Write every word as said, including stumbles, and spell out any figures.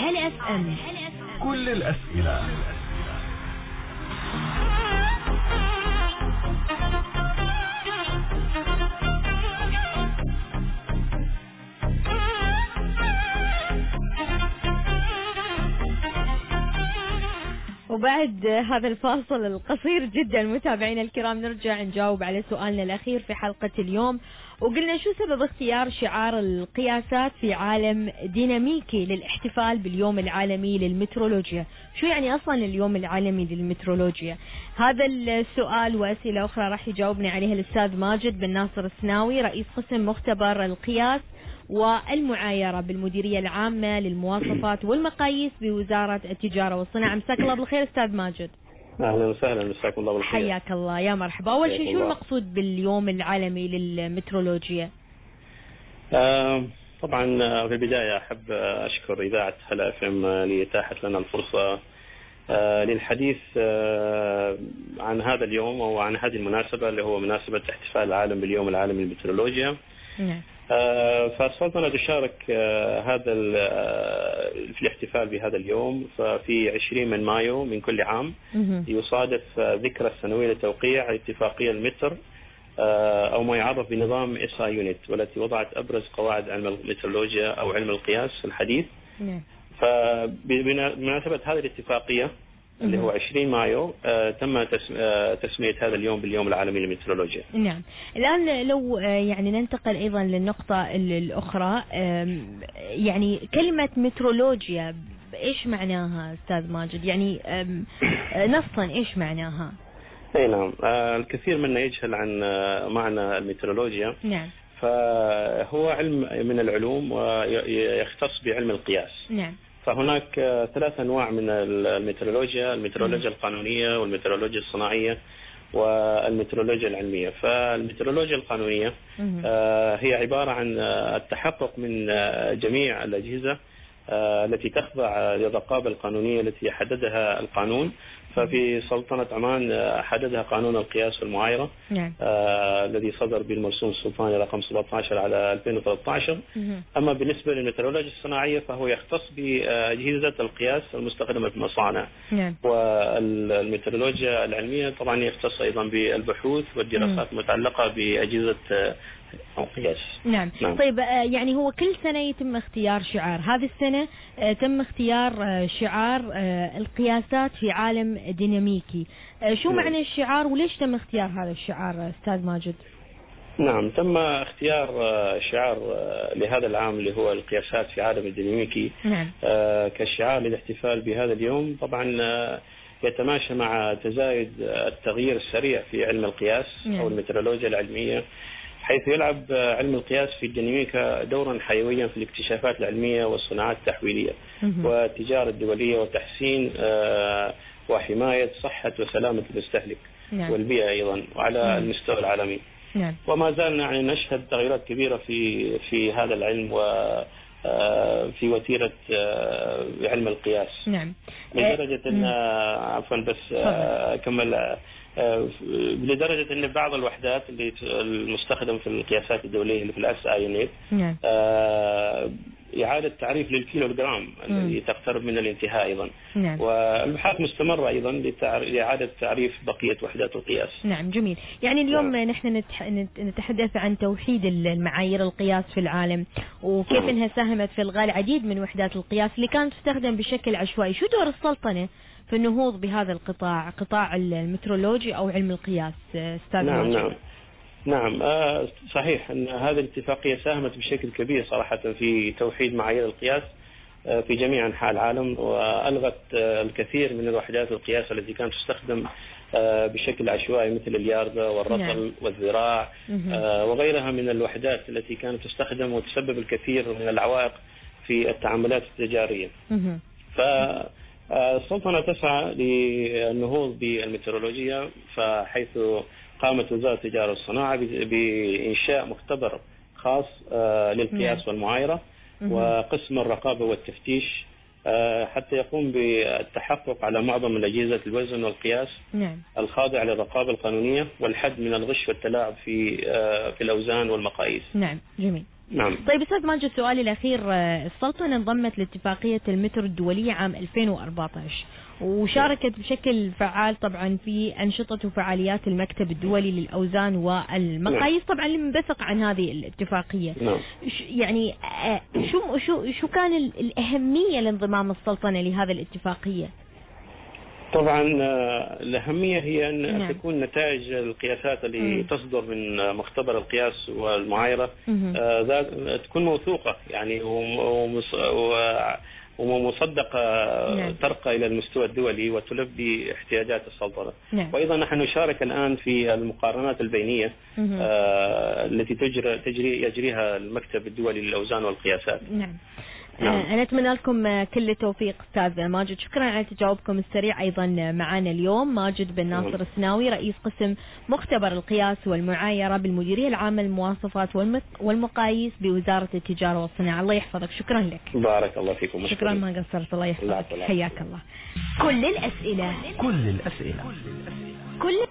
على اف ام. كل الأسئلة. وبعد هذا الفاصل القصير جدا متابعينا الكرام نرجع نجاوب على سؤالنا الأخير في حلقة اليوم، وقلنا شو سبب اختيار شعار القياسات في عالم ديناميكي للاحتفال باليوم العالمي للمترولوجيا؟ شو يعني أصلا اليوم العالمي للمترولوجيا؟ هذا السؤال وأسئلة أخرى راح يجاوبنا عليها الأستاذ ماجد بن ناصر السناوي، رئيس قسم مختبر القياس والمعايرة بالمديرية العامة للمواصفات والمقاييس بوزارة التجارة والصناعة. مساك الله بالخير أستاذ ماجد. أهلا وسهلا، مساكم الله بالخير. حياك الله، يا مرحبا. أول شيء شو المقصود باليوم العالمي للمترولوجيا؟ آه طبعا في البداية أحب أشكر إذاعة هلا اف ام لإتاحة لنا الفرصة آه للحديث آه عن هذا اليوم أو عن هذه المناسبة اللي هو مناسبة احتفال العالم باليوم العالمي للمترولوجيا. نعم. آه فالسلطنة تشارك آه هذا آه في الاحتفال بهذا اليوم. ففي عشرين من مايو من كل عام يصادف آه ذكرى السنوية لتوقيع اتفاقية المتر آه أو ما يعرف بنظام إس آي يونت، والتي وضعت أبرز قواعد علم المترولوجيا أو علم القياس الحديث. نعم. فبمناسبة هذه الاتفاقية اللي هو عشرين مايو آه تم تسمية هذا اليوم باليوم العالمي للمترولوجيا. نعم. الآن لو آه يعني ننتقل أيضا للنقطة الأخرى، يعني كلمة مترولوجيا إيش معناها أستاذ ماجد؟ يعني نصا إيش معناها؟ أي نعم. آه الكثير منا يجهل عن آه معنى المترولوجيا. نعم. فهو علم من العلوم ويختص بعلم القياس. نعم. فهناك ثلاث أنواع من المترولوجيا: المترولوجيا القانونية والمترولوجيا الصناعية والمترولوجيا العلمية. فالمترولوجيا القانونية هي عبارة عن التحقق من جميع الأجهزة التي تخضع للرقابة القانونية التي حددها القانون. ففي سلطنة عمان حددها قانون القياس والمعايرة. نعم. آه الذي صدر بالمرسوم السلطاني رقم سبعة عشر على ألفين وثلاثة عشر. أما بالنسبة للمترولوجيا الصناعية فهو يختص بأجهزة القياس المستخدمة في المصانع. نعم. والمترولوجيا العلمية طبعا يختص أيضا بالبحوث والدراسات المتعلقة بأجهزة القياس. نعم. نعم. طيب يعني هو كل سنة يتم اختيار شعار، هذه السنة تم اختيار شعار القياسات في عالم ديناميكي. شو نعم. معنى الشعار وليش تم اختيار هذا الشعار أستاذ ماجد؟ نعم، تم اختيار شعار لهذا العام اللي هو القياسات في عالم الديناميكي. نعم. كشعار للاحتفال بهذا اليوم. طبعا يتماشى مع تزايد التغيير السريع في علم القياس. نعم. أو المترولوجيا العلمية، حيث يلعب علم القياس في الديناميكا دورا حيويا في الاكتشافات العلمية والصناعات التحويلية والتجارة الدولية وتحسين وحماية صحة وسلامة المستهلك. نعم. والبيئة أيضا وعلى نعم. المستوى العالمي. نعم. وما زالنا يعني نشهد تغيرات كبيرة في في هذا العلم و في وتيرة علم القياس. نعم. لدرجة أن عفوا بس أكمل لدرجة أن بعض الوحدات اللي المستخدم في القياسات الدولية اللي في الأس آي يونت نعم. إعادة تعريف للكيلوغرام الذي تقترب من الانتهاء أيضا. نعم. والأبحاث مستمرة أيضا لإعادة تعريف بقية وحدات القياس. نعم، جميل. يعني اليوم نعم. نحن نتحدث عن توحيد المعايير القياس في العالم وكيف أنها ساهمت في إلغاء العديد من وحدات القياس اللي كانت تستخدم بشكل عشوائي. شو دور السلطنة في النهوض بهذا القطاع، قطاع المترولوجي أو علم القياس أستاذ نعم ماجد؟ نعم نعم آه صحيح أن هذه الاتفاقية ساهمت بشكل كبير صراحة في توحيد معايير القياس آه في جميع أنحاء العالم، وألغت آه الكثير من الوحدات القياس التي كانت تستخدم آه بشكل عشوائي مثل الياردة والرطل. نعم. والذراع آه وغيرها من الوحدات التي كانت تستخدم وتسبب الكثير من العوائق في التعاملات التجارية. فالسلطنة تسعى للنهوض بالمترولوجيا، فحيث قامت وزارة التجارة والصناعة بإنشاء مختبر خاص للقياس والمعايرة وقسم الرقابة والتفتيش حتى يقوم بالتحقق على معظم الأجهزة الوزن والقياس. نعم. الخاضعة للرقابة القانونية والحد من الغش والتلاعب في في الأوزان والمقاييس. نعم، جميل. نعم. طيب أستاذ ماجد، سؤالي الأخير، السلطنة انضمت لاتفاقية المتر الدولية عام ألفين وأربعة عشر وشاركت بشكل فعال طبعا في أنشطة وفعاليات المكتب الدولي للأوزان والمقاييس، طبعا لمنبثق عن هذه الاتفاقية. نعم. يعني شو شو شو كان الأهمية لانضمام السلطنة لهذه الاتفاقية؟ طبعا الأهمية هي أن نعم. تكون نتائج القياسات اللي مم. تصدر من مختبر القياس والمعايرة آه تكون موثوقة يعني ومص... ومصدقة نعم. ترقى إلى المستوى الدولي وتلبي احتياجات السلطنة. نعم. وأيضا نحن نشارك الآن في المقارنات البينية آه التي تجري, تجري يجريها المكتب الدولي للأوزان والقياسات. نعم. نعم. أنا أتمنى لكم كل التوفيق أستاذ ماجد، شكرا على تجاوبكم السريع. أيضا معنا اليوم ماجد بن ناصر نعم. السناوي، رئيس قسم مختبر القياس والمعايرة بالمديرية العامة للمواصفات والمقاييس بوزارة التجارة والصناعة. الله يحفظك، شكرا لك. بارك الله فيكم. شكرا ما قصرت، الله يحفظك، حياك الله. كل الأسئلة كل الأسئلة كل